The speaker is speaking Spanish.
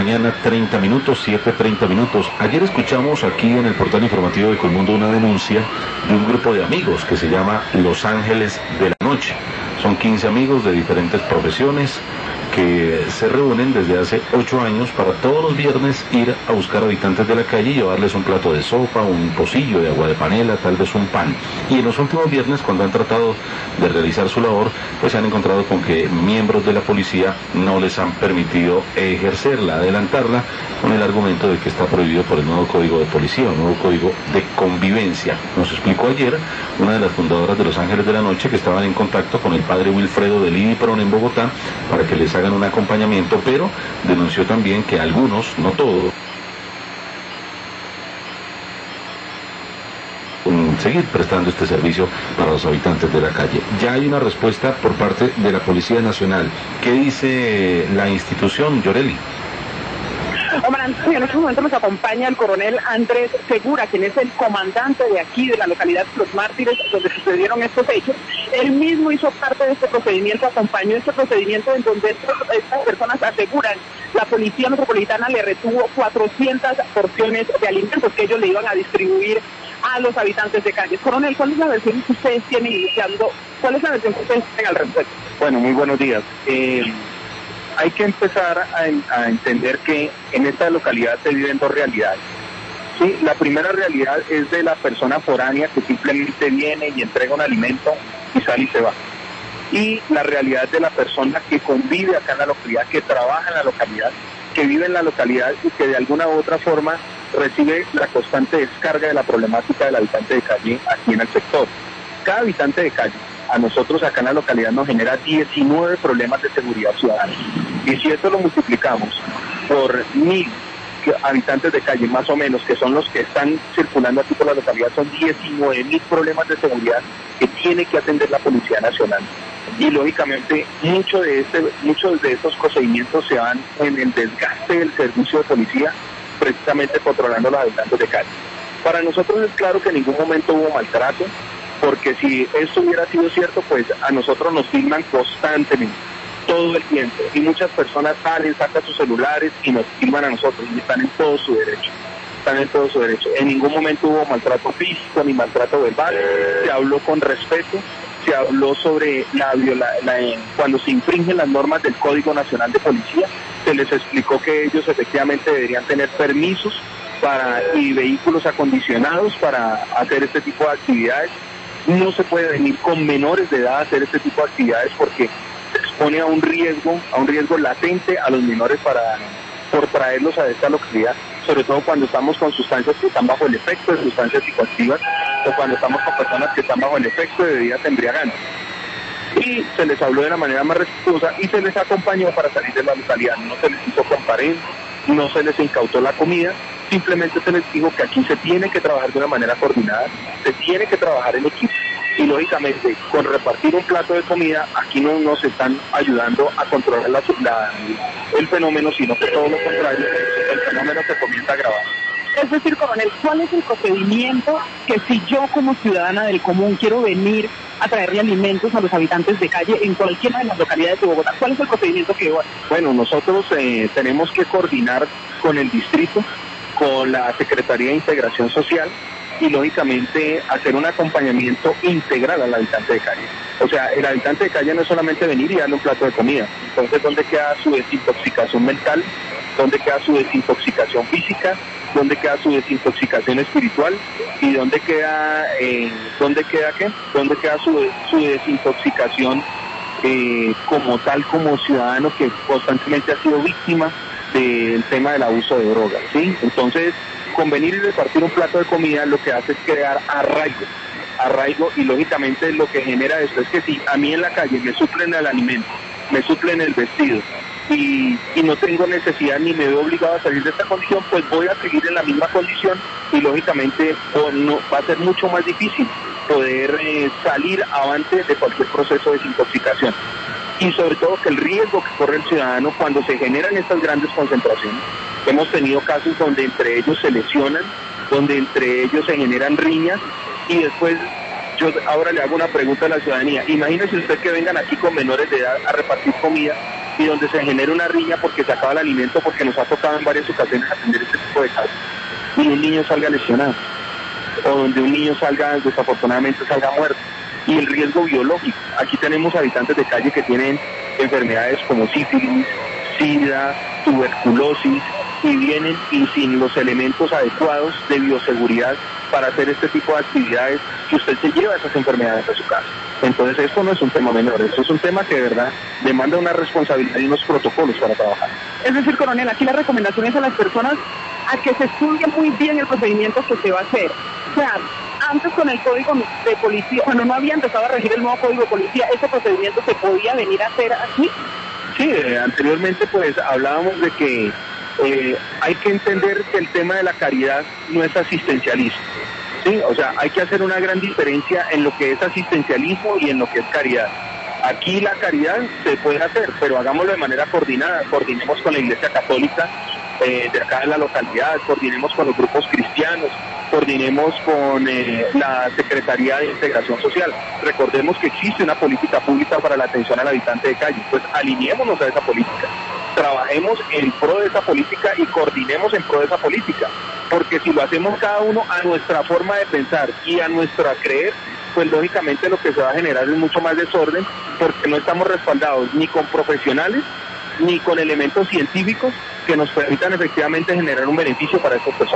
mañana, 30 minutos, 7:30 minutos. Ayer escuchamos aquí en el portal informativo de Colmundo una denuncia de un grupo de amigos que se llama Los Ángeles de la Noche. Son 15 amigos de diferentes profesiones que se reúnen desde hace 8 años para todos los viernes ir a buscar habitantes de la calle y llevarles un plato de sopa, un pocillo de agua de panela, tal vez un pan. Y en los últimos viernes, cuando han tratado de realizar su labor, pues se han encontrado con que miembros de la policía no les han permitido ejercerla, adelantarla, con el argumento de que está prohibido por el nuevo código de policía, un nuevo código de convivencia. Nos explicó ayer una de las fundadoras de Los Ángeles de la Noche que estaban en contacto con el padre Wilfredo del IDIPRON en Bogotá para que les hagan un acompañamiento, pero denunció también que algunos, no todos, seguir prestando este servicio para los habitantes de la calle. Ya hay una respuesta por parte de la Policía Nacional. ¿Qué dice la institución, Yoreli? Omar Antonio, en este momento nos acompaña el coronel Andrés Segura, quien es el comandante de aquí, de la localidad de Los Mártires, donde sucedieron estos hechos. Él mismo hizo parte de este procedimiento, acompañó este procedimiento en donde estas personas aseguran la Policía Metropolitana le retuvo 400 porciones de alimentos que ellos le iban a distribuir a los habitantes de calles. Coronel, ¿cuál es la versión que ustedes tienen iniciando? ¿Cuál es la versión que ustedes tienen al respecto? Bueno, muy buenos días. Hay que empezar a entender que en esta localidad se viven dos realidades. Sí, la primera realidad es de la persona foránea que simplemente viene y entrega un alimento y sale y se va. Y la realidad de la persona que convive acá en la localidad, que trabaja en la localidad, que vive en la localidad y que de alguna u otra forma recibe la constante descarga de la problemática del habitante de calle aquí en el sector. Cada habitante de calle, a nosotros acá en la localidad nos genera 19 problemas de seguridad ciudadana. Y si esto lo multiplicamos por 1.000 habitantes de calle más o menos, que son los que están circulando aquí por la localidad, son 19.000 problemas de seguridad que tiene que atender la Policía Nacional. Y lógicamente muchos de estos procedimientos se van en el desgaste del servicio de policía, precisamente controlando a los habitantes de calle. Para nosotros es claro que en ningún momento hubo maltrato, porque si esto hubiera sido cierto, pues a nosotros nos filman constantemente, todo el tiempo, y muchas personas salen, sacan sus celulares y nos filman a nosotros, y están en todo su derecho. En ningún momento hubo maltrato físico ni maltrato verbal, se habló con respeto, se habló sobre cuando se infringen las normas del Código Nacional de Policía, se les explicó que ellos efectivamente deberían tener permisos y vehículos acondicionados para hacer este tipo de actividades. No se puede venir con menores de edad a hacer este tipo de actividades porque se expone a un riesgo latente a los menores por traerlos a esta localidad, sobre todo cuando estamos con sustancias que están bajo el efecto de sustancias psicoactivas o cuando estamos con personas que están bajo el efecto de bebidas embriagantes. Y se les habló de la manera más respetuosa y se les acompañó para salir de la localidad. No se les hizo comparendo, no se les incautó la comida, simplemente se les dijo que aquí se tiene que trabajar de una manera coordinada, se tiene que trabajar en equipo. Y lógicamente, con repartir un plato de comida, aquí no nos están ayudando a controlar el fenómeno, sino que todo lo contrario, el fenómeno se comienza a agravar. Es decir, coronel, ¿cuál es el procedimiento que si yo como ciudadana del común quiero venir a traerle alimentos a los habitantes de calle en cualquiera de las localidades de Bogotá? ¿Cuál es el procedimiento que yo hago? Bueno, nosotros tenemos que coordinar con el distrito, con la Secretaría de Integración Social, y lógicamente hacer un acompañamiento integral al habitante de calle. O sea, el habitante de calle no es solamente venir y darle un plato de comida. Entonces, ¿dónde queda su desintoxicación mental? ¿Dónde queda su desintoxicación física? ¿Dónde queda su desintoxicación espiritual? ¿Y dónde queda su desintoxicación como tal, como ciudadano que constantemente ha sido víctima del tema del abuso de drogas? ¿Sí? Entonces, con venir y repartir un plato de comida lo que hace es crear arraigo, y lógicamente lo que genera esto es que si a mí en la calle me suplen el alimento, me suplen el vestido y no tengo necesidad ni me veo obligado a salir de esta condición, pues voy a seguir en la misma condición y lógicamente va a ser mucho más difícil poder salir avante de cualquier proceso de desintoxicación. Y sobre todo que el riesgo que corre el ciudadano cuando se generan estas grandes concentraciones. Hemos tenido casos donde entre ellos se lesionan, donde entre ellos se generan riñas, y después yo ahora le hago una pregunta a la ciudadanía. Imagínese usted que vengan aquí con menores de edad a repartir comida y donde se genera una riña porque se acaba el alimento, porque nos ha tocado en varias ocasiones atender este tipo de casos, y un niño salga lesionado, o donde un niño desafortunadamente salga muerto, y el riesgo biológico. Aquí tenemos habitantes de calle que tienen enfermedades como sífilis, sida, tuberculosis, y vienen y sin los elementos adecuados de bioseguridad para hacer este tipo de actividades, que usted se lleva esas enfermedades a su casa. Entonces esto no es un tema menor, esto es un tema que de verdad demanda una responsabilidad y unos protocolos para trabajar. Es decir, coronel, aquí la recomendación es a las personas a que se estudie muy bien el procedimiento que se va a hacer. O sea, antes con el código de policía, cuando no había empezado a regir el nuevo código de policía, ¿ese procedimiento se podía venir a hacer aquí? Sí, anteriormente pues hablábamos de que hay que entender que el tema de la caridad no es asistencialismo, ¿sí? O sea, hay que hacer una gran diferencia en lo que es asistencialismo y en lo que es caridad. Aquí la caridad se puede hacer, pero hagámoslo de manera coordinada, coordinemos con la Iglesia Católica de acá de la localidad, coordinemos con los grupos cristianos, coordinemos con la Secretaría de Integración Social. Recordemos que existe una política pública para la atención al habitante de calle, pues alineémonos a esa política, trabajemos en pro de esa política y coordinemos en pro de esa política, porque si lo hacemos cada uno a nuestra forma de pensar y a nuestra creer, pues lógicamente lo que se va a generar es mucho más desorden, porque no estamos respaldados ni con profesionales ni con elementos científicos que nos permitan efectivamente generar un beneficio para estas personas.